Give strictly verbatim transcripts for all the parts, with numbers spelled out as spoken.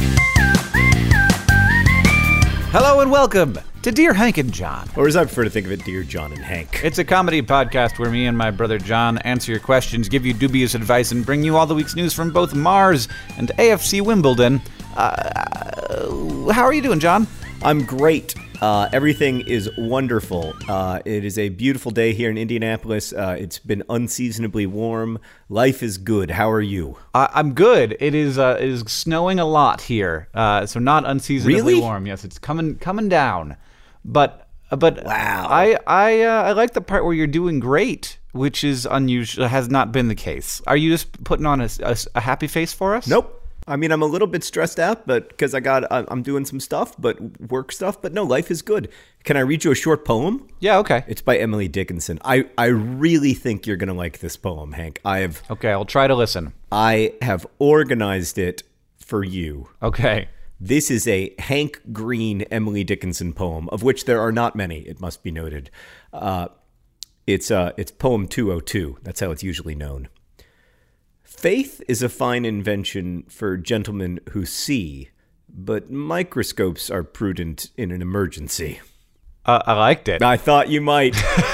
Hello and welcome to Dear Hank and John. Or as I prefer to think of it, Dear John and Hank. It's a comedy podcast where me and my brother John answer your questions, give you dubious advice, and bring you all the week's news from both Mars and A F C Wimbledon. Uh, how are you doing, John? I'm great. Uh, everything is wonderful. Uh, it is a beautiful day here in Indianapolis. Uh, it's been unseasonably warm. Life is good. How are you? Uh, I'm good. It is uh, it is snowing a lot here, uh, so not unseasonably Really? warm. Yes, it's coming coming down. But but Wow. I I uh, I like the part where you're doing great, which is unusual. Has not been the case. Are you just putting on a, a, a happy face for us? Nope. I mean, I'm a little bit stressed out, but because I got, I'm doing some stuff, but work stuff. But no, life is good. Can I read you a short poem? Yeah. Okay. It's by Emily Dickinson. I, I really think you're gonna like this poem, Hank. I have Okay. I'll try to listen. I have organized it for you. Okay. This is a Hank Green Emily Dickinson poem, of which there are not many, it must be noted. Uh, it's uh, it's poem two oh two. That's how it's usually known. Faith is a fine invention for gentlemen who see, but microscopes are prudent in an emergency. Uh, I liked it. I thought you might.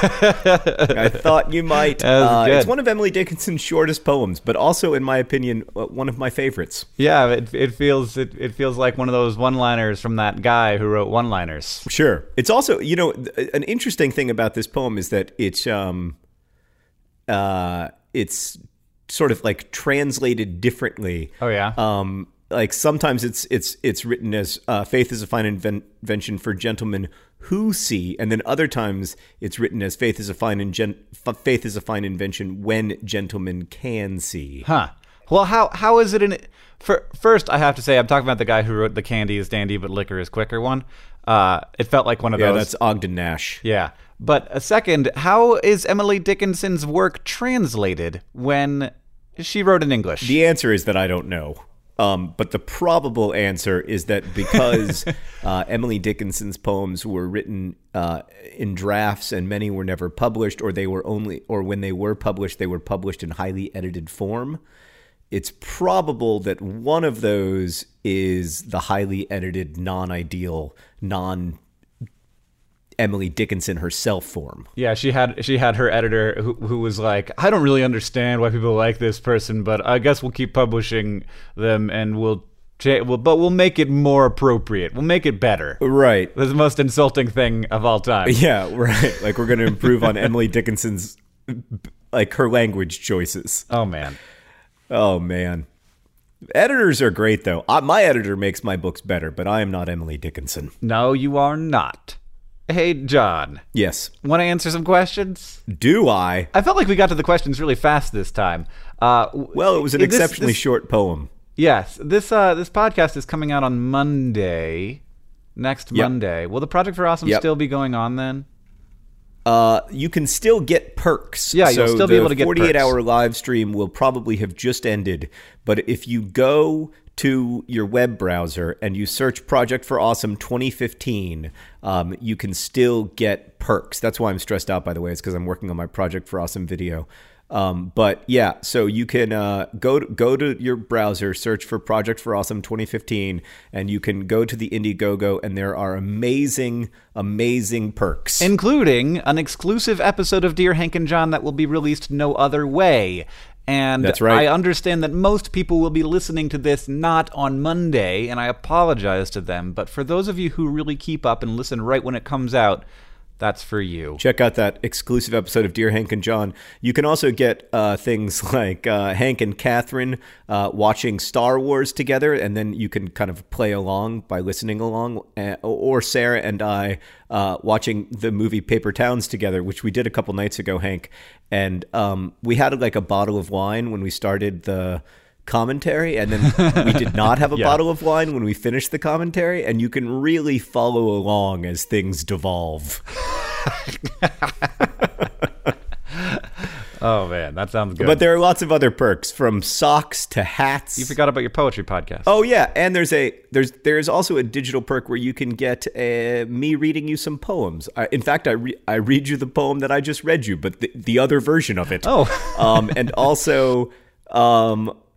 I thought you might. That was Uh, good. it's one of Emily Dickinson's shortest poems, but also, in my opinion, uh, one of my favorites. Yeah. It it feels it, it feels like one of those one-liners from that guy who wrote one-liners. Sure. It's also, you know, th- an interesting thing about this poem is that it's um uh it's sort of like translated differently. Oh yeah. Um like sometimes it's it's it's written as uh, faith is a fine inven- invention for gentlemen who see, and then other times it's written as faith is a fine ingen- f- faith is a fine invention when gentlemen can see. Huh. Well, how how is it in for, first I have to say I'm talking about the guy who wrote the candy is dandy but liquor is quicker one. Uh it felt like one of Yeah, those. that's Ogden Nash. Yeah. But a second, how is Emily Dickinson's work translated when she wrote in English? The answer is that I don't know. Um, but the probable answer is that because uh, Emily Dickinson's poems were written uh, in drafts and many were never published, or they were only, or when they were published, they were published in highly edited form. It's probable that one of those is the highly edited, non-ideal, non Emily Dickinson herself form. Yeah, she had she had her editor who, who was like, I don't really understand why people like this person, but I guess we'll keep publishing them and we'll, cha- we'll but we'll make it more appropriate. We'll make it better. Right. That's the most insulting thing of all time. Yeah, right. Like we're going to improve on Emily Dickinson's, like her language choices. Oh man. Oh man. Editors are great though. Uh, my editor makes my books better, but I am not Emily Dickinson. No, you are not. Hey, John. Yes. Want to answer some questions? Do I? I felt like we got to the questions really fast this time. Uh, w- Well, it was an this- exceptionally this- short poem. Yes, this uh, this podcast is coming out on Monday, next Yep. Monday. Will the Project for Awesome Yep. still be going on then? Uh, you can still get perks. Yeah, you'll so still be able to get the forty-eight perks. hour live stream will probably have just ended. But if you go to your web browser and you search Project for Awesome twenty fifteen, um, you can still get perks. That's why I'm stressed out, by the way. It's because I'm working on my Project for Awesome video. Um, but yeah, so you can uh, go to, go to your browser, search for Project for Awesome twenty fifteen, and you can go to the Indiegogo, and there are amazing, amazing perks. Including an exclusive episode of Dear Hank and John that will be released no other way. And That's right. I understand that most people will be listening to this not on Monday, and I apologize to them. But for those of you who really keep up and listen right when it comes out, that's for you. Check out that exclusive episode of Dear Hank and John. You can also get uh, things like uh, Hank and Catherine uh, watching Star Wars together, and then you can kind of play along by listening along. Uh, or Sarah and I uh, watching the movie Paper Towns together, which we did a couple nights ago, Hank. And um, we had like a bottle of wine when we started the commentary, and then we did not have a Yeah. bottle of wine when we finished the commentary, and you can really follow along as things devolve. Oh, man, that sounds good. But there are lots of other perks, from socks to hats. You forgot about your poetry podcast. Oh yeah, and there's a there's there's also a digital perk where you can get uh, me reading you some poems. I, in fact, I re- I read you the poem that I just read you, but the, the other version of it. Oh. um, and also um,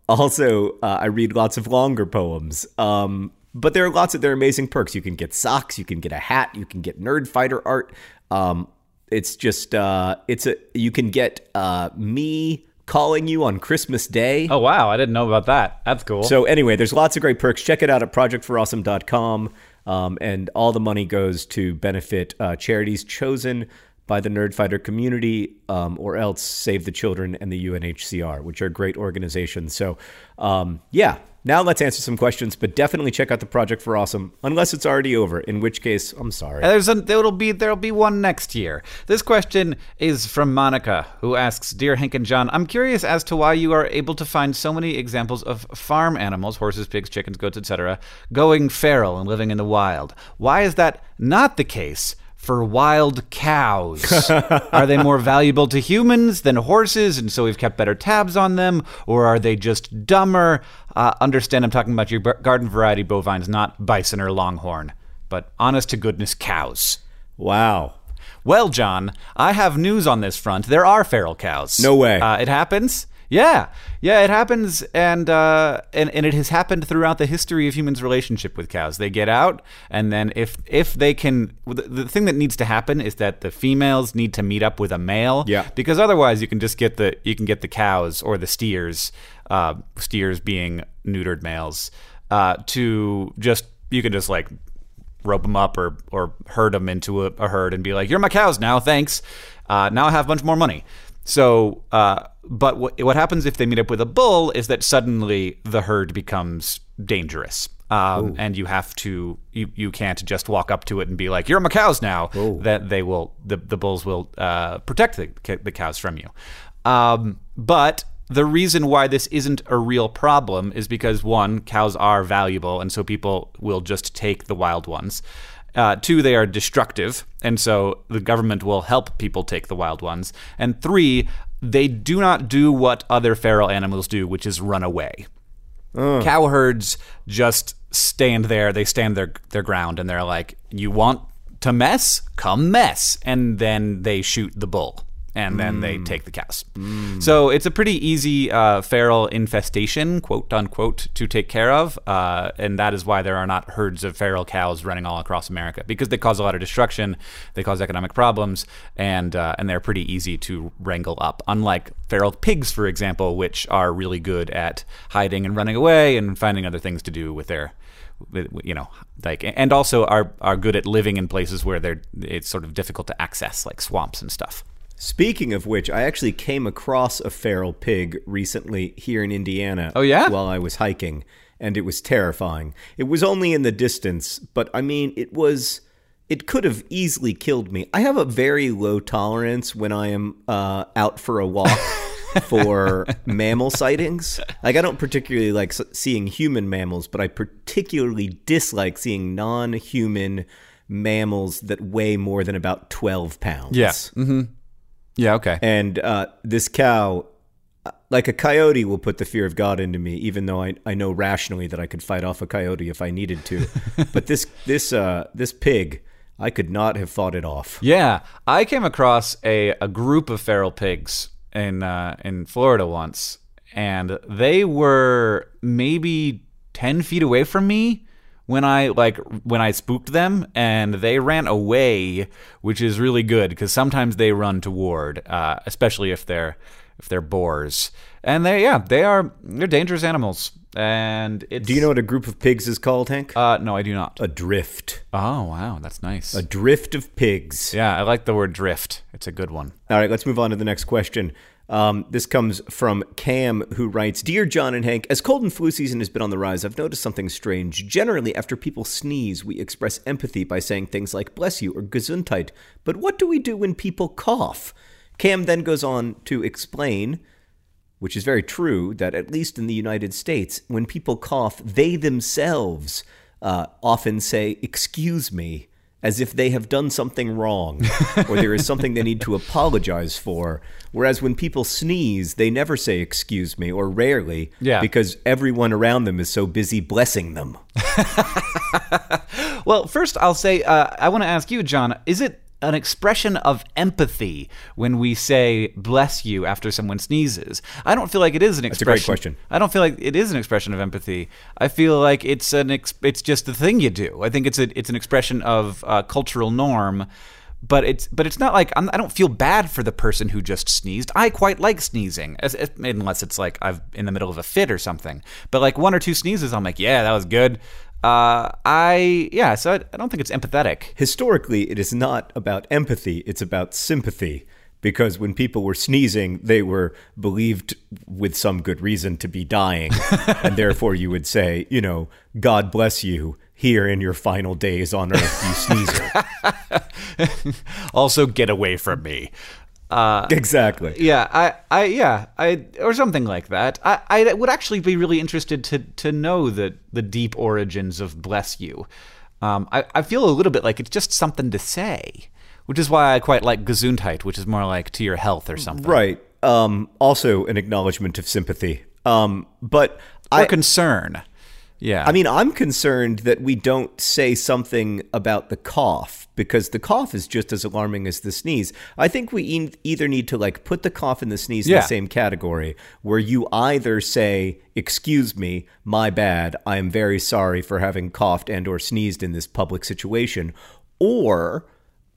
also, uh, I read lots of longer poems. Um, but there are lots of there are amazing perks. You can get socks, you can get a hat, you can get Nerd Fighter art. Um, it's just uh, it's a you can get uh, me calling you on Christmas Day. Oh wow, I didn't know about that. That's cool. So anyway, there's lots of great perks. Check it out at project for awesome dot com. Um, and all the money goes to benefit uh, charities chosen by the Nerdfighter community, um, or else Save the Children and the U N H C R, which are great organizations. So, um, yeah, now let's answer some questions, but definitely check out the Project for Awesome, unless it's already over, in which case, I'm sorry. There's a, there'll be there'll be one next year. This question is from Monica, who asks, Dear Hank and John, I'm curious as to why you are able to find so many examples of farm animals, horses, pigs, chickens, goats, et cetera, going feral and living in the wild. Why is that not the case for wild cows? Are they more valuable to humans than horses, and so we've kept better tabs on them? Or are they just dumber? Uh, understand I'm talking about your garden variety bovines, not bison or longhorn, but honest to goodness cows. Wow. Well, John, I have news on this front. There are feral cows. No way. Uh, it happens. Yeah, yeah, it happens, and, uh, and and it has happened throughout the history of humans' relationship with cows. They get out, and then if if they can, the, the thing that needs to happen is that the females need to meet up with a male. Yeah. Because otherwise, you can just get the you can get the cows or the steers, uh, steers being neutered males, uh, to just you can just like rope them up or or herd them into a, a herd and be like, you're my cows now, thanks. Uh, now I have a bunch more money. So, uh, but what, what happens if they meet up with a bull is that suddenly the herd becomes dangerous. Um, and you have to, you, you can't just walk up to it and be like, you're my cows now. Ooh. That they will, the, the bulls will uh, protect the, the cows from you. Um, but the reason why this isn't a real problem is because, one, cows are valuable, and so people will just take the wild ones. Uh, two, they are destructive, and so the government will help people take the wild ones. And three, they do not do what other feral animals do, which is run away. Uh. Cow herds just stand there, they stand their, their ground, and they're like, you want to mess? Come mess. And then they shoot the bull. And then mm. they take the cows. Mm. So it's a pretty easy uh, feral infestation, quote unquote, to take care of. Uh, and that is why there are not herds of feral cows running all across America, because they cause a lot of destruction, they cause economic problems, and uh, and they're pretty easy to wrangle up. Unlike feral pigs, for example, which are really good at hiding and running away and finding other things to do with their, you know, like, and also are are good at living in places where they're it's sort of difficult to access, like swamps and stuff. Speaking of which, I actually came across a feral pig recently here in Indiana. Oh, yeah? While I was hiking, and it was terrifying. It was only in the distance, but I mean, it was, it could have easily killed me. I have a very low tolerance when I am uh, out for a walk for mammal sightings. Like, I don't particularly like seeing human mammals, but I particularly dislike seeing non-human mammals that weigh more than about twelve pounds. Yeah. Mm-hmm. Yeah, okay. And uh, this cow, like a coyote, will put the fear of God into me, even though I, I know rationally that I could fight off a coyote if I needed to. But this this uh, this pig, I could not have fought it off. Yeah, I came across a, a group of feral pigs in uh, in Florida once, and they were maybe ten feet away from me when I like when I spooked them, and they ran away, which is really good because sometimes they run toward, uh, especially if they're if they're boars, and they yeah they are they're dangerous animals. And it's, do you know what a group of pigs is called, Hank? Uh, no, I do not. A drift. Oh wow, that's nice. A drift of pigs. Yeah, I like the word drift. It's a good one. All right, let's move on to the next question. Um, this comes from Cam, who writes, Dear John and Hank, as cold and flu season has been on the rise, I've noticed something strange. Generally, after people sneeze, we express empathy by saying things like bless you or gesundheit. But what do we do when people cough? Cam then goes on to explain, which is very true, that at least in the United States, when people cough, they themselves uh, often say, excuse me, as if they have done something wrong or there is something they need to apologize for. Whereas when people sneeze, they never say excuse me, or rarely, yeah. because everyone around them is so busy blessing them. Well, first I'll say, uh, I want to ask you, John, is it an expression of empathy when we say bless you after someone sneezes. I don't feel like it is an expression. That's a great question. I don't feel like it is an expression of empathy. I feel like it's an ex- it's just the thing you do. I think it's a it's an expression of uh, cultural norm. But it's but it's not like I'm, I don't feel bad for the person who just sneezed. I quite like sneezing, as, as, unless it's like I'm in the middle of a fit or something. But like one or two sneezes, I'm like, yeah, that was good. Uh, I yeah, so I, I don't think it's empathetic. Historically, it is not about empathy; it's about sympathy. Because when people were sneezing, they were believed with some good reason to be dying, and therefore you would say, you know, God bless you. Here in your final days on Earth, you sneezer. Also, get away from me. Uh, exactly. Yeah, I, I, yeah, I, or something like that. I, I would actually be really interested to to know the the deep origins of bless you. Um, I, I feel a little bit like it's just something to say, which is why I quite like Gesundheit, which is more like to your health or something. Right. Um, also, an acknowledgement of sympathy. Um, but or I concern. Yeah. I mean, I'm concerned that we don't say something about the cough, because the cough is just as alarming as the sneeze. I think we e- either need to like put the cough and the sneeze yeah. in the same category, where you either say, excuse me, my bad, I am very sorry for having coughed and or sneezed in this public situation, or,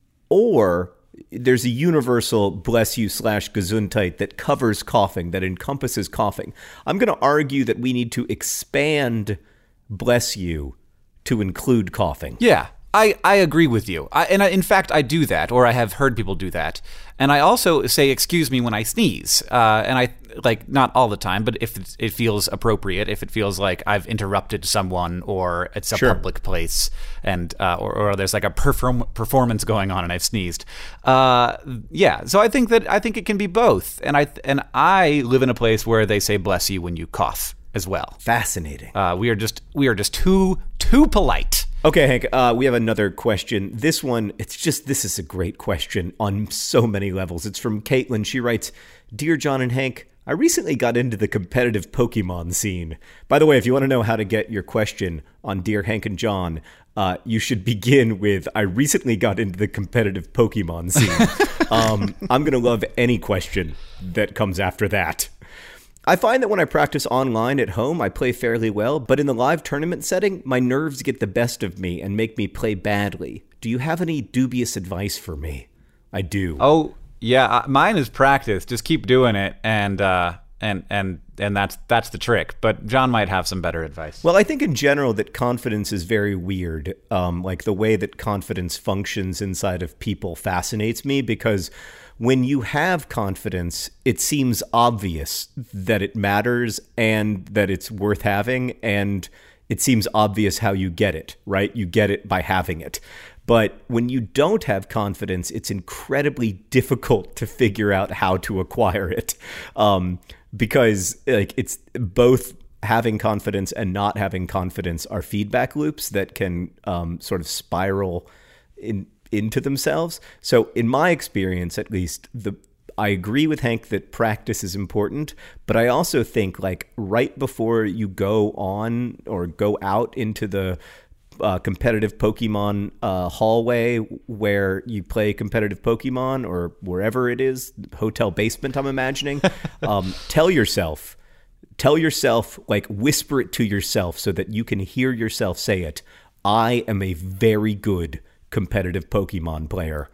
or there's a universal bless you slash Gesundheit that covers coughing, that encompasses coughing. I'm going to argue that we need to expand bless you to include coughing. Yeah, I, I agree with you. I, and I, in fact, I do that, or I have heard people do that. And I also say excuse me when I sneeze. Uh, and I, like, not all the time, but if it, it feels appropriate, if it feels like I've interrupted someone or it's a Sure. public place and uh, or, or there's like a perform- performance going on and I've sneezed. Uh, yeah, so I think that I think it can be both. And I and I live in a place where they say bless you when you cough as well. Fascinating. Uh, we are just we are just too too polite. Okay, Hank, uh, we have another question. This one, it's just, this is a great question on so many levels. It's from Caitlin. She writes, Dear John and Hank, I recently got into the competitive Pokemon scene. By the way, if you want to know how to get your question on Dear Hank and John, uh, you should begin with, I recently got into the competitive Pokemon scene. um, I'm going to love any question that comes after that. I find that when I practice online at home, I play fairly well, but in the live tournament setting, my nerves get the best of me and make me play badly. Do you have any dubious advice for me? I do. Oh, yeah, uh, mine is practice. Just keep doing it, and uh, and and and that's that's the trick. But John might have some better advice. Well, I think in general that confidence is very weird. Um, like the way that confidence functions inside of people fascinates me, because when you have confidence, it seems obvious that it matters and that it's worth having, and it seems obvious how you get it, right? You get it by having it. But when you don't have confidence, it's incredibly difficult to figure out how to acquire it, um, because like it's both having confidence and not having confidence are feedback loops that can um, sort of spiral in into themselves. So in my experience, at least, the I agree with Hank that practice is important, but I also think like right before you go on or go out into the uh, competitive Pokemon uh, hallway where you play competitive Pokemon, or wherever it is, hotel basement, I'm imagining, um, tell yourself, tell yourself, like whisper it to yourself so that you can hear yourself say it. I am a very good competitive Pokemon player.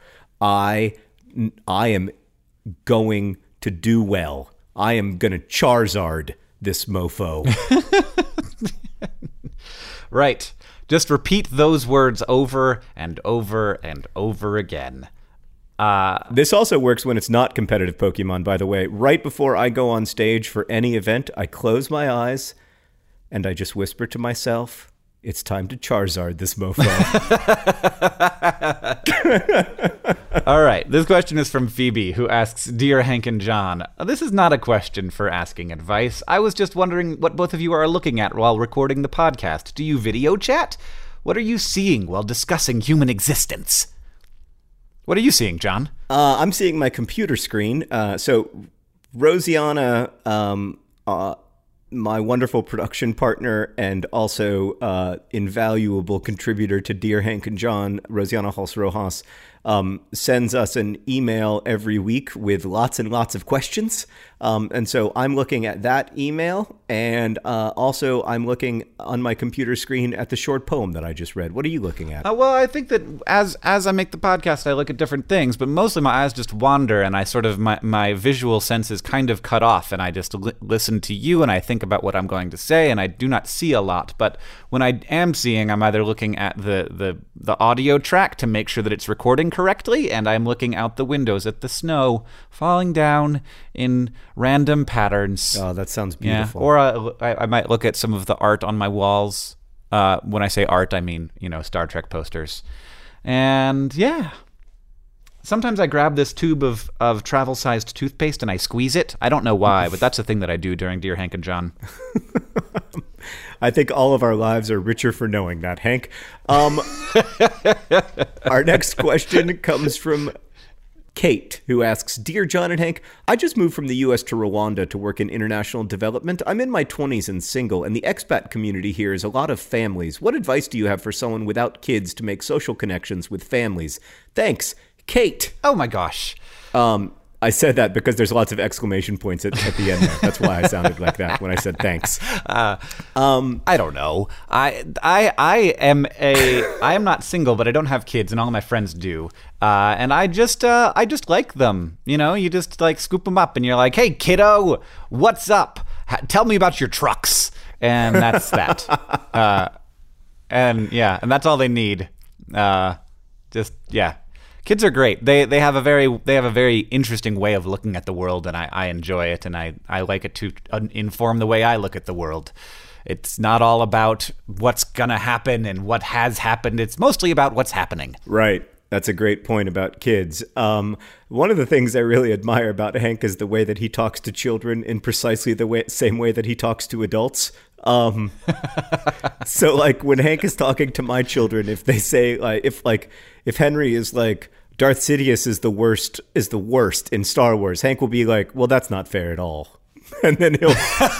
I I am going to do well. I am going to Charizard this mofo. Right. Just repeat those words over and over and over again. Uh, this also works when it's not competitive Pokemon, by the way. Right before I go on stage for any event, I close my eyes and I just whisper to myself, it's time to Charizard this mofo. All right. This question is from Phoebe, who asks, Dear Hank and John, this is not a question for asking advice. I was just wondering what both of you are looking at while recording the podcast. Do you video chat? What are you seeing while discussing human existence? What are you seeing, John? Uh, I'm seeing my computer screen. Uh, so Rosianna, um, uh, my wonderful production partner and also uh, invaluable contributor to Dear Hank and John, Rosianna Halse Rojas, um, sends us an email every week with lots and lots of questions. Um, and so I'm looking at that email, and uh, also I'm looking on my computer screen at the short poem that I just read. What are you looking at? Uh, well, I think that as as I make the podcast, I look at different things, but mostly my eyes just wander, and I sort of my my visual senses kind of cut off, and I just li- listen to you, and I think about what I'm going to say, and I do not see a lot. But when I am seeing, I'm either looking at the the the audio track to make sure that it's recording correctly, and I'm looking out the windows at the snow falling down in random patterns. Oh, that sounds beautiful. Yeah. Or uh, I, I might look at some of the art on my walls. Uh, when I say art, I mean, you know, Star Trek posters. And yeah. Sometimes I grab this tube of, of travel-sized toothpaste and I squeeze it. I don't know why, but that's a thing that I do during Dear Hank and John. I think all of our lives are richer for knowing that, Hank. Um, our next question comes from Kate, who asks, Dear John and Hank, I just moved from the U S to Rwanda to work in international development. I'm in my twenties and single, and the expat community here is a lot of families. What advice do you have for someone without kids to make social connections with families? Thanks, Kate. Oh my gosh. Um, I said that because there's lots of exclamation points at, at the end there. That's why I sounded like that when I said thanks. Uh, um, I don't know. I I I am a I am not single, but I don't have kids, and all my friends do. Uh, and I just uh, I just like them. You know, you just like scoop them up, and you're like, "Hey, kiddo, what's up? Ha- tell me about your trucks." And that's that. uh, and yeah, and that's all they need. Uh, just yeah. Kids are great. They they have a very they have a very interesting way of looking at the world, and I, I enjoy it, and I, I like it to inform the way I look at the world. It's not all about what's gonna happen and what has happened. It's mostly about what's happening. Right. That's a great point about kids. Um, one of the things I really admire about Hank is the way that he talks to children in precisely the way, same way that he talks to adults. Um, so like when Hank is talking to my children, if they say like, if like, if Henry is like, Darth Sidious is the worst, is the worst in Star Wars, Hank will be like, well, that's not fair at all. And then he'll,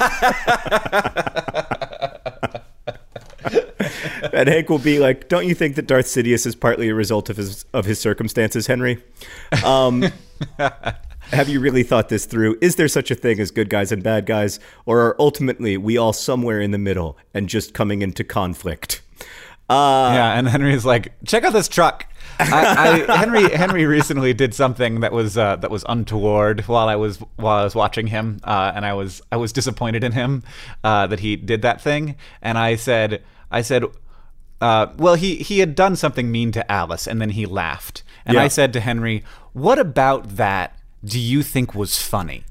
and Hank will be like, don't you think that Darth Sidious is partly a result of his, of his circumstances, Henry? Um, Have you really thought this through? Is there such a thing as good guys and bad guys? Or are ultimately we all somewhere in the middle and just coming into conflict? Uh, yeah, and Henry's like, check out this truck. I, I, Henry Henry recently did something that was uh, that was untoward while I was while I was watching him, uh, and I was I was disappointed in him uh, that he did that thing. And I said I said, uh, well, he he had done something mean to Alice, and then he laughed. And yeah. I said to Henry, what about that do you think was funny?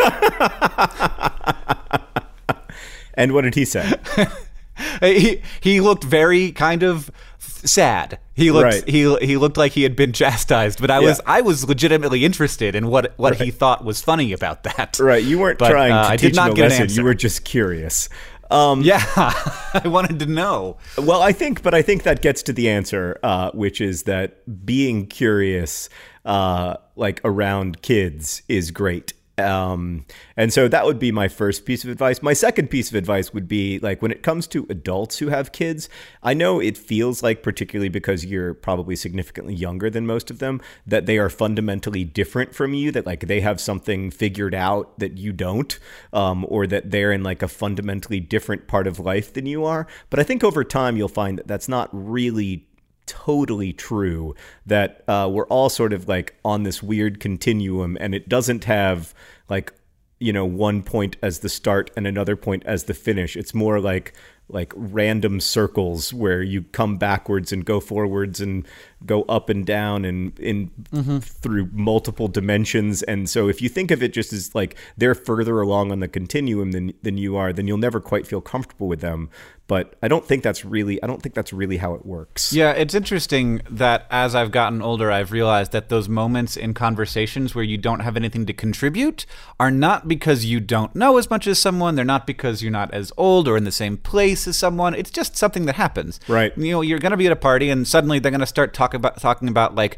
And what did he say? he he looked very kind of sad. He looked right. he he looked like he had been chastised, but I yeah. was I was legitimately interested in what what right. he thought was funny about that. Right, you weren't but, trying to uh, I teach did not him a get lesson. an answer. You were just curious. Um, yeah, I wanted to know. Well, I think, but I think that gets to the answer, uh, which is that being curious, uh, like around kids, is great. Um, and so that would be my first piece of advice. My second piece of advice would be like when it comes to adults who have kids, I know it feels like, particularly because you're probably significantly younger than most of them, that they are fundamentally different from you, that like they have something figured out that you don't, um, or that they're in like a fundamentally different part of life than you are. But I think over time you'll find that that's not really totally true, that uh, we're all sort of like on this weird continuum, and it doesn't have like, you know, one point as the start and another point as the finish. It's more like like random circles where you come backwards and go forwards and go up and down and in mm-hmm. through multiple dimensions. And so if you think of it just as like they're further along on the continuum than than you are, then you'll never quite feel comfortable with them. But I don't think that's really I don't think that's really how it works. Yeah, it's interesting that as I've gotten older, I've realized that those moments in conversations where you don't have anything to contribute are not because you don't know as much as someone. They're not because you're not as old or in the same place as someone. It's just something that happens. Right. You know, you're going to be at a party and suddenly they're going to start talking about talking about like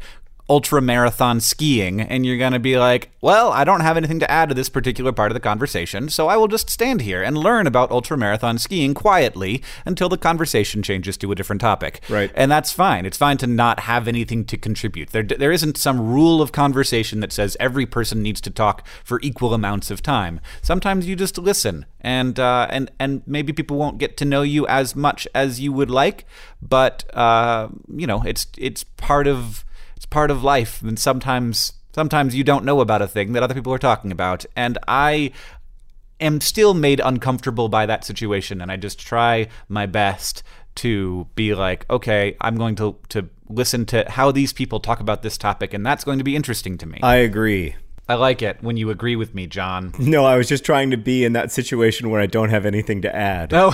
ultra marathon skiing, and you're going to be like, well, I don't have anything to add to this particular part of the conversation, so I will just stand here and learn about ultra marathon skiing quietly until the conversation changes to a different topic. Right. And that's fine. It's fine to not have anything to contribute. There, there isn't some rule of conversation that says every person needs to talk for equal amounts of time. Sometimes you just listen, and uh, and and maybe people won't get to know you as much as you would like, but uh, you know, it's it's part of It's part of life, and sometimes sometimes you don't know about a thing that other people are talking about, and I am still made uncomfortable by that situation, and I just try my best to be like, okay, I'm going to, to listen to how these people talk about this topic, and that's going to be interesting to me. I agree. I like it when you agree with me, John. No, I was just trying to be in that situation where I don't have anything to add. No.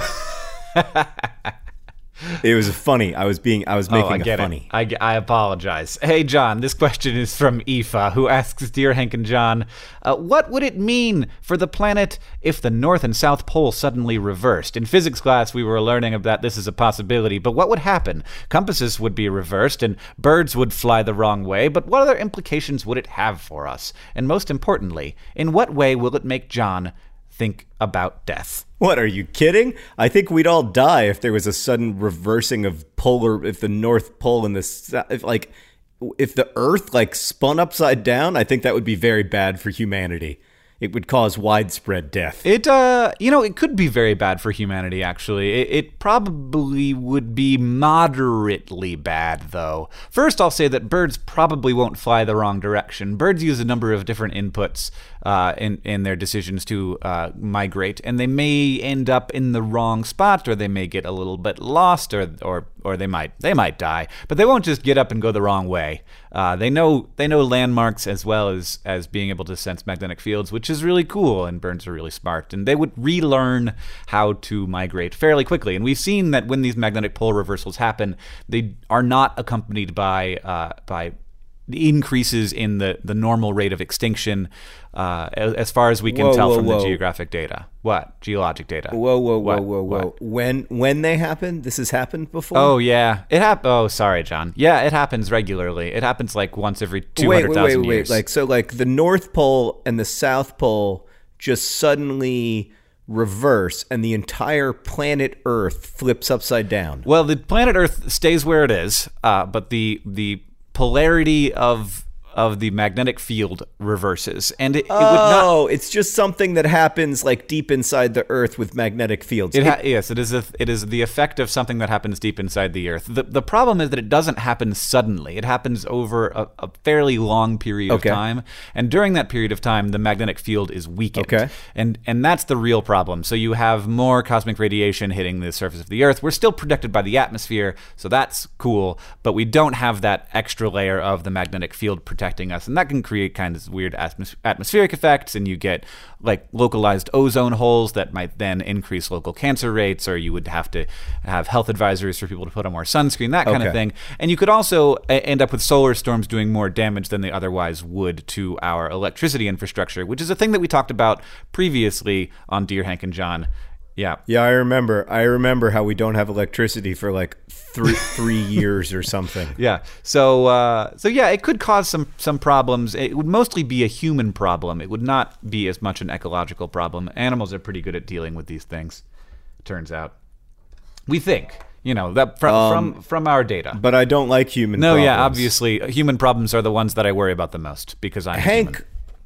It was funny. I was being, I was making oh, I get a funny. It. I, I apologize. Hey, John, this question is from Aoife, who asks, Dear Hank and John, uh, what would it mean for the planet if the North and South Pole suddenly reversed? In physics class, we were learning that this is a possibility, but what would happen? Compasses would be reversed, and birds would fly the wrong way, but what other implications would it have for us? And most importantly, in what way will it make John think about death? What, are you kidding? I think we'd all die if there was a sudden reversing of polar, if the North Pole and the South, if like, if the Earth like spun upside down, I think that would be very bad for humanity. It would cause widespread death. It, uh, you know, it could be very bad for humanity, actually. It, it probably would be moderately bad, though. First, I'll say that birds probably won't fly the wrong direction. Birds use a number of different inputs uh, in, in their decisions to uh, migrate, and they may end up in the wrong spot, or they may get a little bit lost, or or or they might they might die. But they won't just get up and go the wrong way. Uh, they know they know landmarks as well as as being able to sense magnetic fields, which is really cool, and birds are really smart, and they would relearn how to migrate fairly quickly. And we've seen that when these magnetic pole reversals happen, they are not accompanied by uh, by increases in the, the normal rate of extinction uh, as, as far as we can whoa, tell whoa, from whoa. the geographic data. What? Geologic data. Whoa, whoa, whoa, What? whoa, whoa. What? When when they happen? This has happened before? Oh, yeah. It hap- Oh, sorry, John. Yeah, it happens regularly. It happens like once every two hundred thousand wait, wait, wait, years. wait. Like, so like the North Pole and the South Pole just suddenly reverse and the entire planet Earth flips upside down. Well, the planet Earth stays where it is, uh, but the the polarity of of the magnetic field reverses, and it, it would not. Oh, it's just something that happens like deep inside the Earth with magnetic fields. It ha- yes, it is. A, it is the effect of something that happens deep inside the Earth. The the problem is that it doesn't happen suddenly. It happens over a, a fairly long period Okay. of time, and during that period of time, the magnetic field is weakened. Okay. and and that's the real problem. So you have more cosmic radiation hitting the surface of the Earth. We're still protected by the atmosphere, so that's cool, but we don't have that extra layer of the magnetic field protecting us, and that can create kind of weird atmos- atmospheric effects, and you get like localized ozone holes that might then increase local cancer rates, or you would have to have health advisories for people to put on more sunscreen, that kind Okay. of thing. And you could also a- end up with solar storms doing more damage than they otherwise would to our electricity infrastructure, which is a thing that we talked about previously on Dear Hank and John. Yeah. Yeah, I remember. I remember how we don't have electricity for like three three years or something. Yeah. So uh, so yeah, it could cause some some problems. It would mostly be a human problem. It would not be as much an ecological problem. Animals are pretty good at dealing with these things, turns out. We think, you know, that from Um, from from our data. But I don't like human No, problems. yeah, obviously, human problems are the ones that I worry about the most because I'm a human. Hank,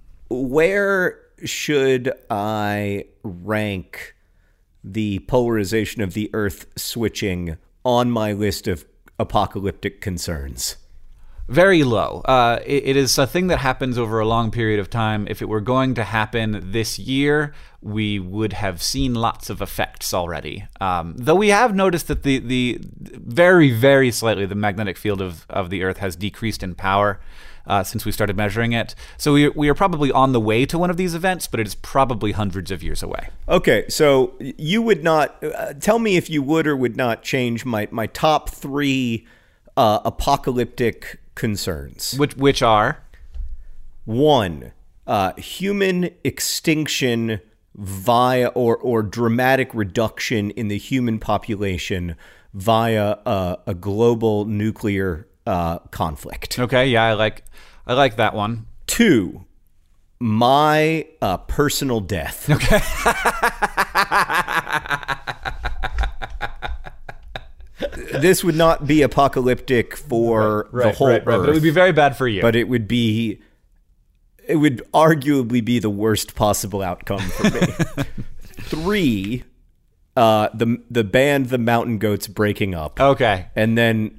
where should I rank the polarization of the Earth switching on my list of apocalyptic concerns? Very low. Uh, it, it is a thing that happens over a long period of time. If it were going to happen this year, we would have seen lots of effects already. Um, though we have noticed that the, the very, very slightly, the magnetic field of, of the Earth has decreased in power uh, since we started measuring it. So we, we are probably on the way to one of these events, but it is probably hundreds of years away. Okay, so you would not uh, tell me if you would or would not change my my top three uh, apocalyptic concerns. Which which are? One, uh, human extinction via or or dramatic reduction in the human population via uh, a global nuclear uh, conflict. Okay, yeah, I like I like that one. Two, my uh, personal death. Okay. This would not be apocalyptic for right, the whole right, right, Earth. but it would be very bad for you. But it would be, it would arguably be the worst possible outcome for me. Three, uh, the the band The Mountain Goats breaking up. Okay. And then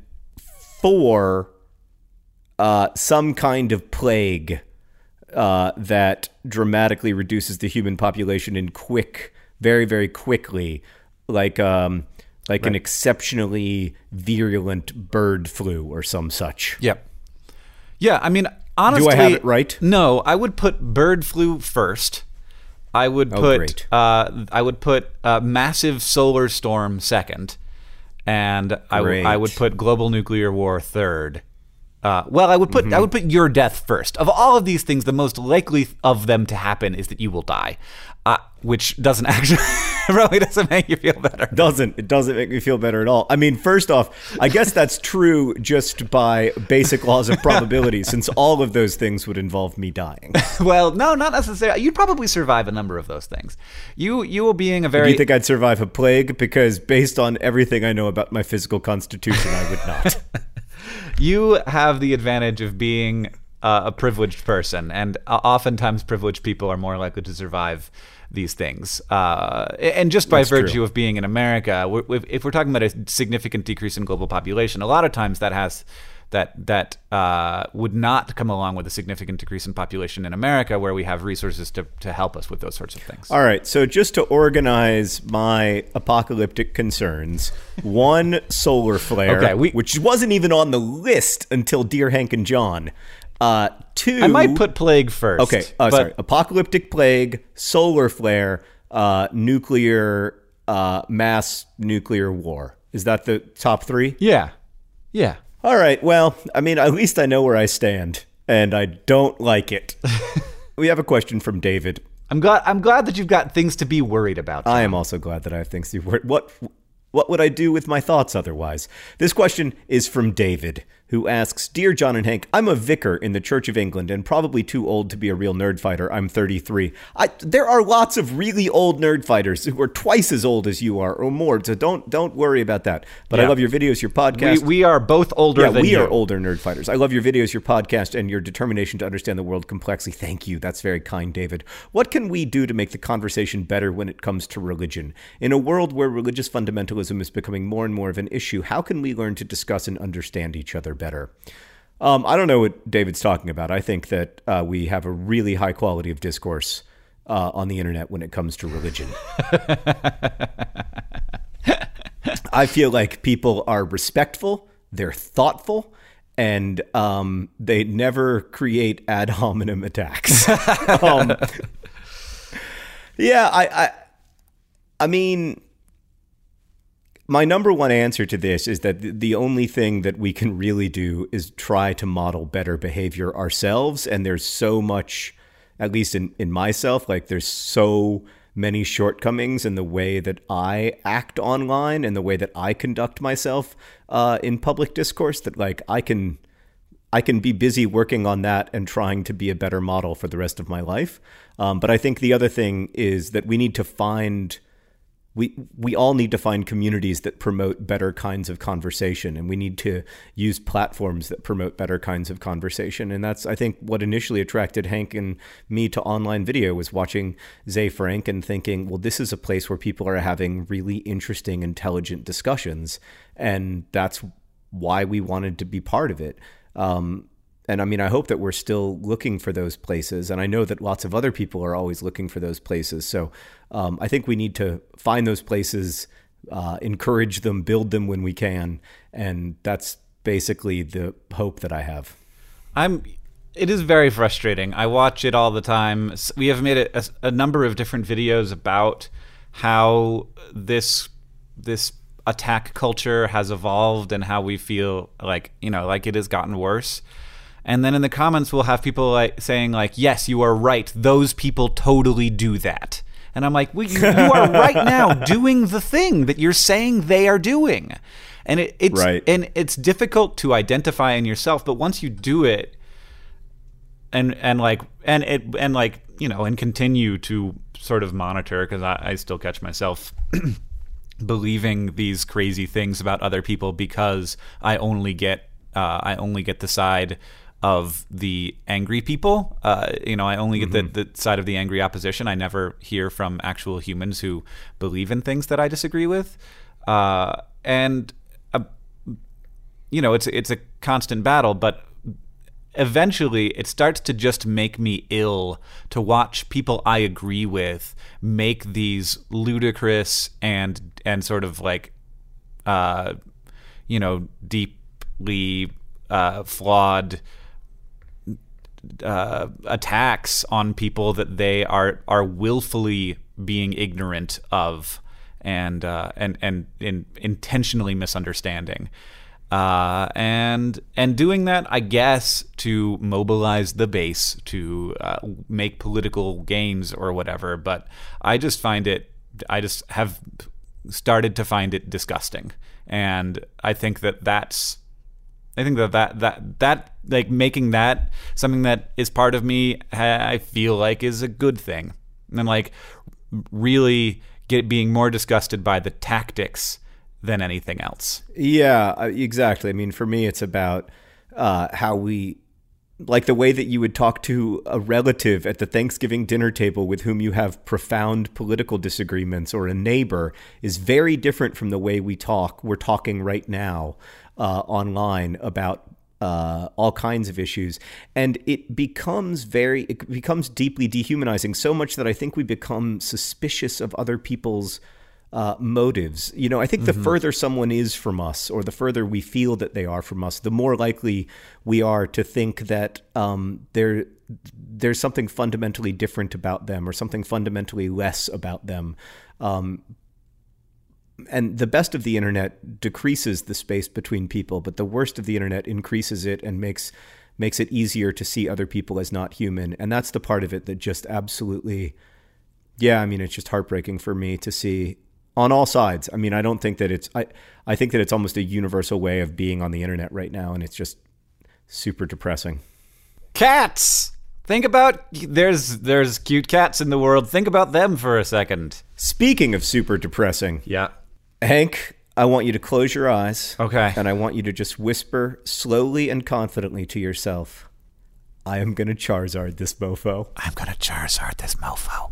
four, uh, some kind of plague uh, that dramatically reduces the human population in quick, very, very quickly, like um, like right. an exceptionally virulent bird flu or some such. Yep. Yeah, I mean, honestly... Do I have it right? No, I would put bird flu first. I would Oh, put great. uh, I would put uh, massive solar storm second, and I, w- Great. I would put global nuclear war third. Uh, well, I would put Mm-hmm. I would put your death first. Of all of these things, the most likely of them to happen is that you will die, uh, which doesn't actually probably doesn't make you feel better. Doesn't. It doesn't make me feel better at all. I mean, first off, I guess that's true just by basic laws of probability, since all of those things would involve me dying. Well, no, not necessarily. You'd probably survive a number of those things. You you will being a Do very you think I'd survive a plague? Because based on everything I know about my physical constitution, I would not. You have the advantage of being uh, a privileged person, and uh, oftentimes privileged people are more likely to survive these things. Uh, and just by That's virtue true. of being in America, we're, if we're talking about a significant decrease in global population, a lot of times that has that that uh, would not come along with a significant decrease in population in America, where we have resources to, to help us with those sorts of things. All right, so just to organize my apocalyptic concerns, one, solar flare, Okay, we- which wasn't even on the list until Dear Hank and John. Uh, two, I might put plague first. okay, uh, but sorry, apocalyptic plague, solar flare, uh, nuclear, uh, mass nuclear war. Is that the top three? Yeah, yeah. All right, well, I mean, at least I know where I stand, and I don't like it. We have a question from David. I'm glad. I'm glad that you've got things to be worried about. I am also glad that I have things to worry. What what would I do with my thoughts otherwise? This question is from David, who asks, Dear John and Hank, I'm a vicar in the Church of England and probably too old to be a real nerd fighter. I'm thirty-three. I, there are lots of really old nerd fighters who are twice as old as you are or more, so don't don't worry about that. But I Yeah. love your videos, your podcast. We, we are both older Yeah, than we you. are older nerd fighters. I love your videos, your podcast, and your determination to understand the world complexly. Thank you. That's very kind, David. What can we do to make the conversation better when it comes to religion? In a world where religious fundamentalism is becoming more and more of an issue, how can we learn to discuss and understand each other better? Um, I don't know what David's talking about. I think that uh, we have a really high quality of discourse uh, on the internet when it comes to religion. I feel like people are respectful, they're thoughtful, and um, they never create ad hominem attacks. um, yeah, I, I, I mean, my number one answer to this is that the only thing that we can really do is try to model better behavior ourselves. And there's so much, at least in, in myself, like there's so many shortcomings in the way that I act online and the way that I conduct myself uh, in public discourse that like I can I can be busy working on that and trying to be a better model for the rest of my life. Um, but I think the other thing is that we need to find We we all need to find communities that promote better kinds of conversation, and we need to use platforms that promote better kinds of conversation. And that's, I think, what initially attracted Hank and me to online video, was watching Zay Frank and thinking, well, this is a place where people are having really interesting, intelligent discussions, and that's why we wanted to be part of it. Um, And I mean, I hope that we're still looking for those places. And I know that lots of other people are always looking for those places. So um, I think we need to find those places, uh, encourage them, build them when we can. And that's basically the hope that I have. I'm. It is very frustrating. I watch it all the time. We have made a, a, a number of different videos about how this this attack culture has evolved and how we feel like, you know, like it has gotten worse. And then in the comments, we'll have people like saying like, yes, you are right. Those people totally do that. And I'm like, well, you, you are right now doing the thing that you're saying they are doing. And it, it's Right. and it's difficult to identify in yourself, but once you do it, and and like and it and like you know, and continue to sort of monitor, because I, I still catch myself believing these crazy things about other people because I only get uh, I only get the side of the angry people. Uh, you know, I only get mm-hmm. the, the side of the angry opposition. I never hear from actual humans who believe in things that I disagree with. Uh, and uh, you know, it's it's a constant battle, but eventually it starts to just make me ill to watch people I agree with make these ludicrous and and sort of like uh you know deeply uh flawed uh attacks on people that they are are willfully being ignorant of and uh and and in, intentionally misunderstanding. Uh, and and doing that, I guess, to mobilize the base, to uh, make political gains or whatever. But I just find it, I just have started to find it disgusting. And I think that that's, I think that that, that, that like making that something that is part of me, I feel like is a good thing. And like really get being more disgusted by the tactics than anything else. Yeah, exactly. I mean, for me, it's about uh, how we, like the way that you would talk to a relative at the Thanksgiving dinner table with whom you have profound political disagreements, or a neighbor, is very different from the way we talk. We're talking right now uh, online about uh, all kinds of issues. And it becomes very, it becomes deeply dehumanizing, so much that I think we become suspicious of other people's Uh, motives. You know, I think the mm-hmm. further someone is from us, or the further we feel that they are from us, the more likely we are to think that um, there there's something fundamentally different about them, or something fundamentally less about them. Um, and the best of the internet decreases the space between people, but the worst of the internet increases it and makes makes it easier to see other people as not human. And that's the part of it that just absolutely, yeah, I mean, it's just heartbreaking for me to see. On all sides. I mean, I don't think that it's, I, I think that it's almost a universal way of being on the internet right now. And it's just super depressing. Cats! Think about, there's, there's cute cats in the world. Think about them for a second. Speaking of super depressing. Yeah. Hank, I want you to close your eyes. Okay. And I want you to just whisper slowly and confidently to yourself, I am going to Charizard this mofo. I'm going to Charizard this mofo.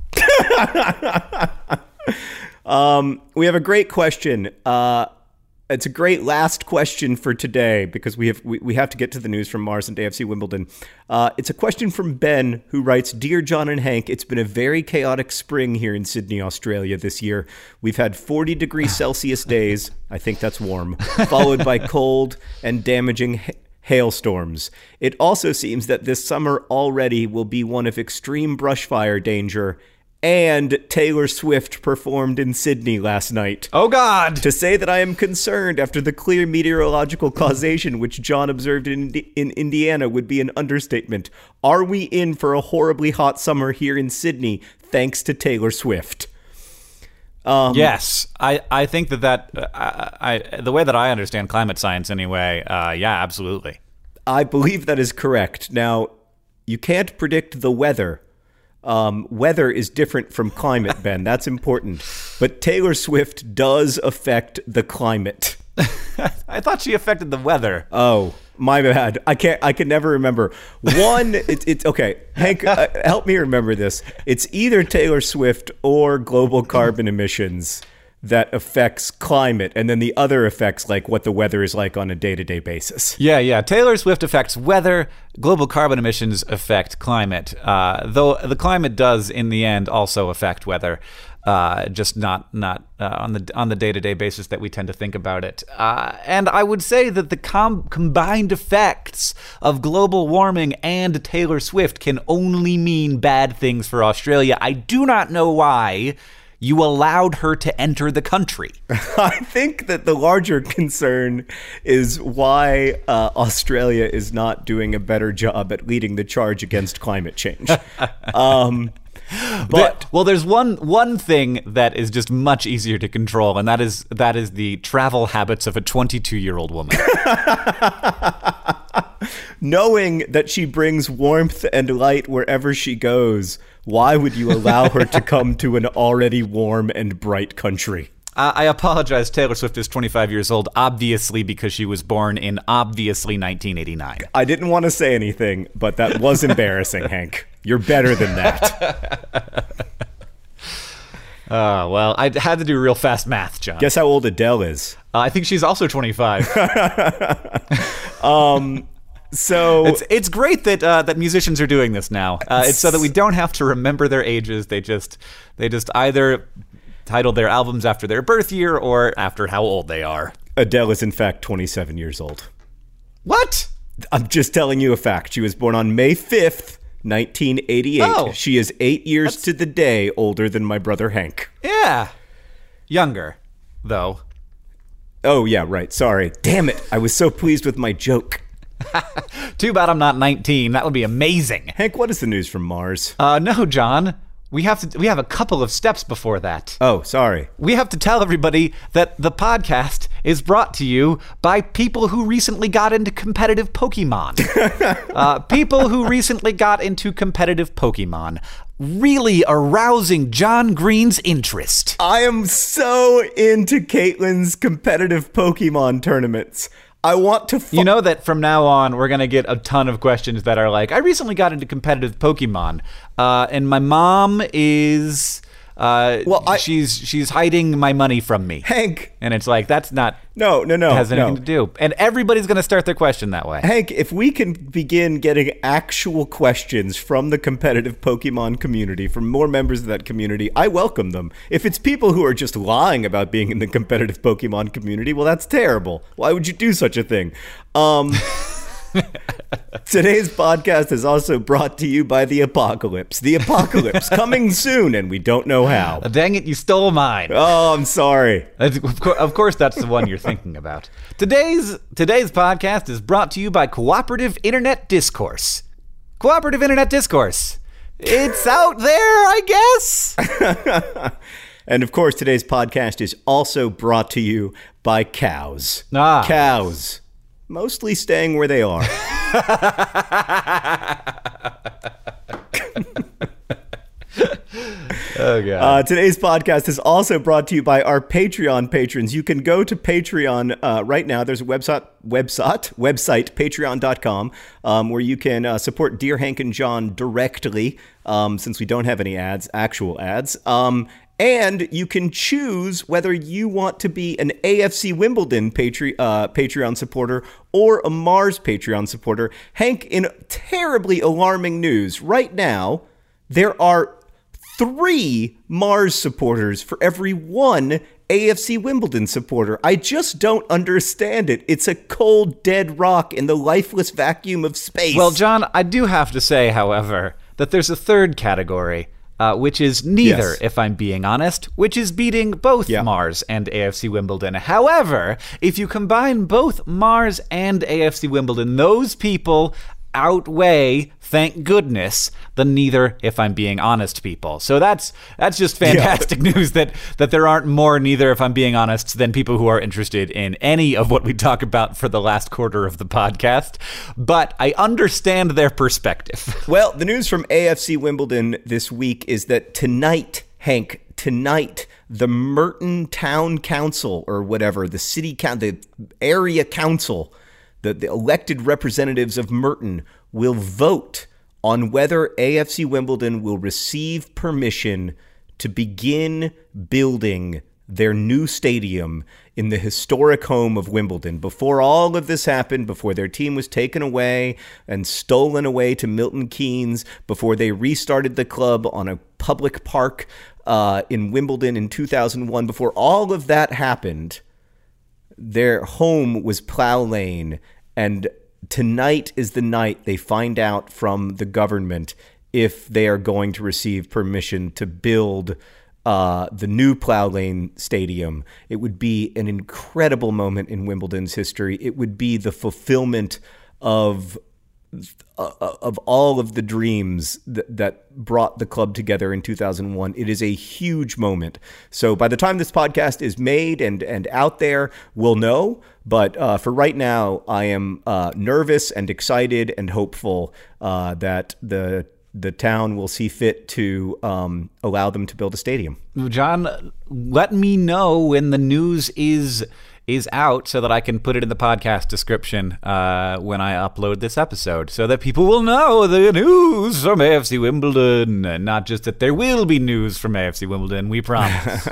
Um, we have a great question. Uh, it's a great last question for today, because we have we, we have to get to the news from Mars and A F C Wimbledon. Uh, it's a question from Ben, who writes, Dear John and Hank, it's been a very chaotic spring here in Sydney, Australia this year. We've had forty degrees Celsius days. I think that's warm. Followed by cold and damaging ha- hailstorms. It also seems that this summer already will be one of extreme brush fire danger. And Taylor Swift performed in Sydney last night. Oh, God. To say that I am concerned after the clear meteorological causation which John observed in, in Indiana would be an understatement. Are we in for a horribly hot summer here in Sydney thanks to Taylor Swift? Um, yes, I, I think that that, uh, I, I, the way that I understand climate science anyway, uh, yeah, absolutely. I believe that is correct. Now, you can't predict the weather. Um, weather is different from climate, Ben. That's important. But Taylor Swift does affect the climate. I thought she affected the weather. Oh, my bad. I can't. I can never remember. One, it's it's okay. Hank, uh, help me remember this. It's either Taylor Swift or global carbon emissions that affects climate, and then the other affects like what the weather is like on a day-to-day basis. Yeah, yeah. Taylor Swift affects weather. Global carbon emissions affect climate. Uh, though the climate does, in the end, also affect weather. Uh, just not not uh, on the on the day-to-day basis that we tend to think about it. Uh, and I would say that the com- combined effects of global warming and Taylor Swift can only mean bad things for Australia. I do not know why you allowed her to enter the country. I think that the larger concern is why uh, Australia is not doing a better job at leading the charge against climate change. um, But well, there's one one thing that is just much easier to control, and that is that is the travel habits of a twenty-two-year-old woman. knowing that she brings warmth and light wherever she goes, why would you allow her to come to an already warm and bright country? Uh, I apologize. Taylor Swift is twenty-five years old, obviously because she was born in obviously nineteen eighty-nine. I didn't want to say anything, but that was embarrassing, Hank. You're better than that. Uh, well, I had to do real fast math, John. Guess how old Adele is? Uh, I think she's also twenty-five. um, so it's it's great that uh, that musicians are doing this now. Uh, it's so that we don't have to remember their ages. They just they just either title their albums after their birth year or after how old they are. Adele is in fact twenty-seven years old. What? I'm just telling you a fact. She was born on May fifth, nineteen eighty-eight. Oh, she is eight years that's... to the day older than my brother Hank. Yeah. Younger, though. Oh, yeah, right. Sorry. Damn it. I was so pleased with my joke. Too bad I'm not nineteen. That would be amazing. Hank, what is the news from Mars? Uh, no, John. We have to. We have a couple of steps before that. Oh, sorry. We have to tell everybody that the podcast is brought to you by people who recently got into competitive Pokemon. uh, people who recently got into competitive Pokemon. Really arousing John Green's interest. I am so into Caitlin's competitive Pokemon tournaments. I want to... Fu- you know that from now on, we're going to get a ton of questions that are like, I recently got into competitive Pokemon, uh, and my mom is... Uh, well, I, she's she's hiding my money from me. Hank. And it's like, that's not... No, no, no. has anything no. to do. And everybody's going to start their question that way. Hank, if we can begin getting actual questions from the competitive Pokemon community, from more members of that community, I welcome them. If it's people who are just lying about being in the competitive Pokemon community, well, that's terrible. Why would you do such a thing? Um... Today's podcast is also brought to you by The Apocalypse. The Apocalypse, coming soon, and we don't know how. Uh, dang it, you stole mine. Oh, I'm sorry. Of course, of course, that's the one you're thinking about. Today's today's podcast is brought to you by Cooperative Internet Discourse. Cooperative Internet Discourse. It's out there, I guess. And of course, today's podcast is also brought to you by cows. Ah. Cows. Mostly staying where they are. Oh, God. Uh, today's podcast is also brought to you by our Patreon patrons. You can go to Patreon uh, right now. There's a website, website, website patreon dot com, um, where you can uh, support Dear Hank and John directly, um, since we don't have any ads, actual ads. Um, And you can choose whether you want to be an A F C Wimbledon Patre- uh, Patreon supporter or a Mars Patreon supporter. Hank, in terribly alarming news, right now, there are three Mars supporters for every one A F C Wimbledon supporter. I just don't understand it. It's a cold, dead rock in the lifeless vacuum of space. Well, John, I do have to say, however, that there's a third category. Uh, which is neither, yes. if I'm being honest, which is beating both yeah. Mars and A F C Wimbledon. However, if you combine both Mars and A F C Wimbledon, those people outweigh, thank goodness, the neither, if I'm being honest, people. So that's that's just fantastic yeah. news that that there aren't more neither, if I'm being honest, than people who are interested in any of what we talk about for the last quarter of the podcast. But I understand their perspective. Well, the news from A F C Wimbledon this week is that tonight, Hank, tonight, the Merton Town Council, or whatever, the city count, the area council, the, the elected representatives of Merton will vote on whether A F C Wimbledon will receive permission to begin building their new stadium in the historic home of Wimbledon. Before all of this happened, before their team was taken away and stolen away to Milton Keynes, before they restarted the club on a public park uh, in Wimbledon in two thousand one, before all of that happened, their home was Plough Lane, and tonight is the night they find out from the government if they are going to receive permission to build uh, the new Plough Lane Stadium. It would be an incredible moment in Wimbledon's history. It would be the fulfillment of uh, of all of the dreams that, that brought the club together in two thousand one. It is a huge moment. So by the time this podcast is made and, and out there, we'll know. But uh, for right now, I am uh, nervous and excited and hopeful uh, that the the town will see fit to um, allow them to build a stadium. John, let me know when the news is is out so that I can put it in the podcast description uh, when I upload this episode, so that people will know the news from A F C Wimbledon, and not just that there will be news from A F C Wimbledon, we promise.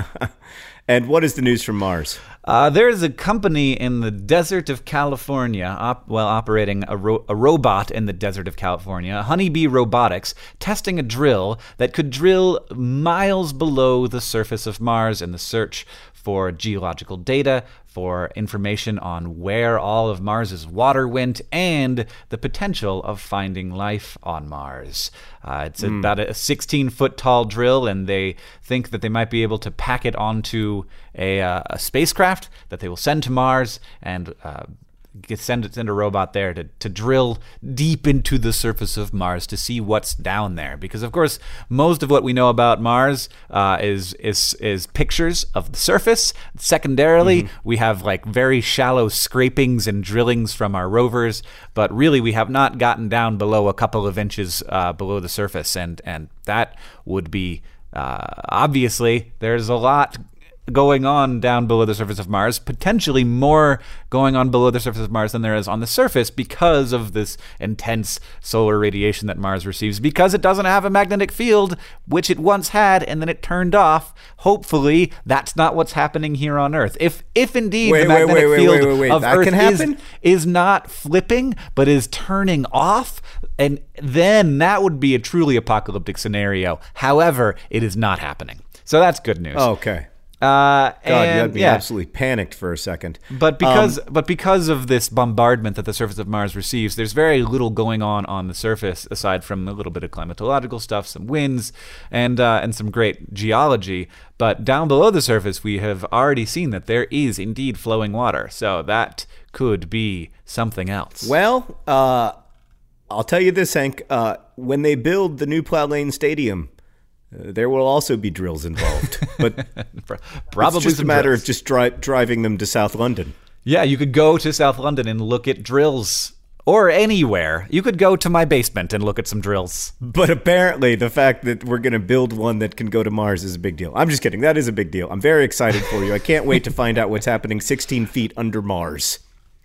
And what is the news from Mars? Uh, there is a company in the desert of California, op- well, operating a, ro- a robot in the desert of California, Honeybee Robotics, testing a drill that could drill miles below the surface of Mars in the search for geological data, for information on where all of Mars's water went, and the potential of finding life on Mars. Uh, it's mm. about a sixteen-foot tall drill, and they think that they might be able to pack it onto a, uh, a spacecraft that they will send to Mars and uh, get, send, send a robot there to, to drill deep into the surface of Mars to see what's down there. Because, of course, most of what we know about Mars uh, is, is, is pictures of the surface. Secondarily, mm-hmm. we have like very shallow scrapings and drillings from our rovers, but really we have not gotten down below a couple of inches uh, below the surface. And, and that would be, uh, obviously, there's a lot going on down below the surface of Mars, potentially more going on below the surface of Mars than there is on the surface because of this intense solar radiation that Mars receives, because it doesn't have a magnetic field, which it once had, and then it turned off. Hopefully, that's not what's happening here on Earth. If if indeed wait, the magnetic wait, wait, field wait, wait, wait. of That Earth can is, happen? is not flipping, but is turning off, and then that would be a truly apocalyptic scenario. However, it is not happening. So that's good news. Oh, okay. Uh, God, and, you had me yeah. absolutely panicked for a second. But because Um, but because of this bombardment that the surface of Mars receives, there's very little going on on the surface aside from a little bit of climatological stuff, some winds, and uh, and some great geology. But down below the surface, we have already seen that there is indeed flowing water. So that could be something else. Well, uh, I'll tell you this, Hank. Uh, when they build the new Plough Lane Stadium, Uh, there will also be drills involved, but probably it's just a some matter drills. of just dri- driving them to South London. Yeah, you could go to South London and look at drills, or anywhere. You could go to my basement and look at some drills. But apparently, the fact that we're going to build one that can go to Mars is a big deal. I'm just kidding. That is a big deal. I'm very excited for you. I can't wait to find out what's happening sixteen feet under Mars.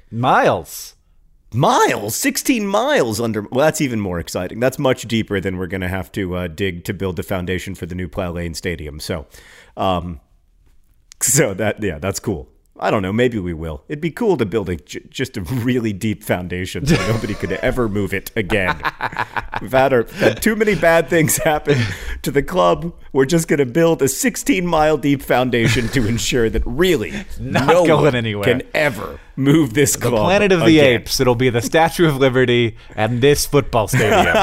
Miles. Miles, sixteen miles under. Well, that's even more exciting. That's much deeper than we're going to have to uh, dig to build the foundation for the new Plough Lane Stadium. So, um, so that yeah, that's cool. I don't know. Maybe we will. It'd be cool to build a, j- just a really deep foundation so nobody could ever move it again. We've had, our, had too many bad things happen to the club. We're just going to build a sixteen mile deep foundation to ensure that really Not no going one anywhere. can ever move this club. The Planet of the again. Apes. It'll be the Statue of Liberty and this football stadium.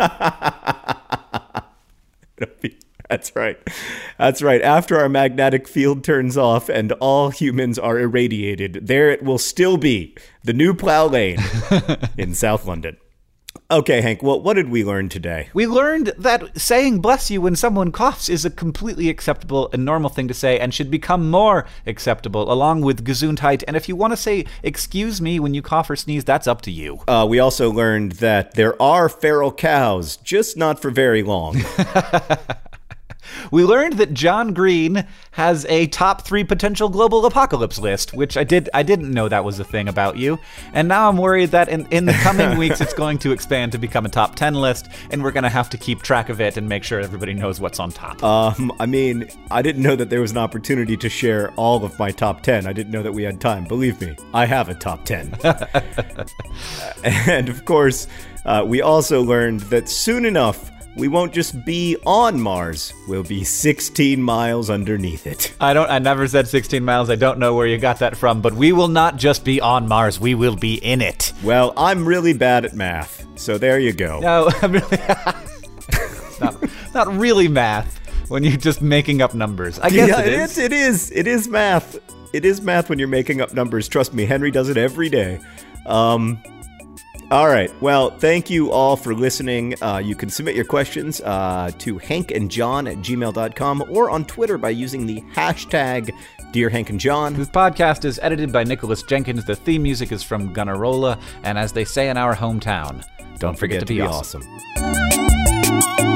That's right. That's right. After our magnetic field turns off and all humans are irradiated, there it will still be, the new Plough Lane in South London. Okay, Hank, well, what did we learn today? We learned that saying bless you when someone coughs is a completely acceptable and normal thing to say and should become more acceptable, along with Gesundheit. And if you want to say excuse me when you cough or sneeze, that's up to you. Uh, we also learned that there are feral cows, just not for very long. We learned that John Green has a top three potential global apocalypse list, which I did I didn't know that was a thing about you. And now I'm worried that in, in the coming weeks it's going to expand to become a top ten list, and we're going to have to keep track of it and make sure everybody knows what's on top. Um, I mean, I didn't know that there was an opportunity to share all of my top ten. I didn't know that we had time. Believe me, I have a top ten. And of course, uh, we also learned that soon enough, we won't just be on Mars, we'll be sixteen miles underneath it. I don't. I never said sixteen miles. I don't know where you got that from, but we will not just be on Mars. We will be in it. Well, I'm really bad at math, so there you go. No, I'm really not, not really math when you're just making up numbers. I guess yeah, it is. It is. It is math. It is math when you're making up numbers. Trust me, Henry does it every day. Um, All right. Well, thank you all for listening. Uh, you can submit your questions uh, to hankandjohn at gmail dot com or on Twitter by using the hashtag Dear Hank and John. This podcast is edited by Nicholas Jenkins. The theme music is from Gunnarolla. And as they say in our hometown, don't, don't forget, forget to be, to be awesome. awesome.